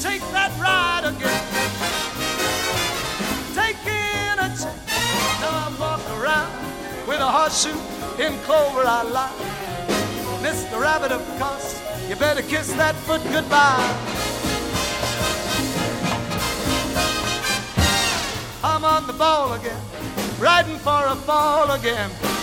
take that ride again. Taking a chance, now I'm walking around with a horseshoe in clover I lie. Mr. Rabbit, of course, you better kiss that foot goodbye. I'm on the ball again, riding for a fall again.